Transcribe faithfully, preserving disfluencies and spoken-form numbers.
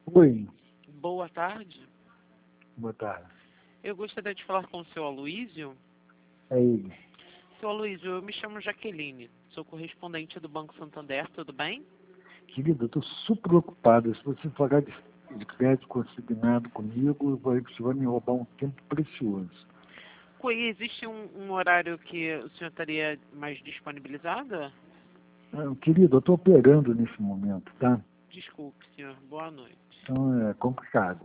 Oi, Boa tarde. boa tarde. Eu gostaria de falar com o seu Aloísio. É ele. Seu Aloísio, eu me chamo Jaqueline. Sou correspondente do Banco Santander, tudo bem? Querido, eu estou super preocupado. Se você pagar de, de crédito consignado comigo, vai, você vai me roubar um tempo precioso. Coi, existe um, um horário que o senhor estaria mais disponibilizado? Ah, querido, eu estou operando nesse momento, tá? Desculpe, senhor. Boa noite. Então é complicado.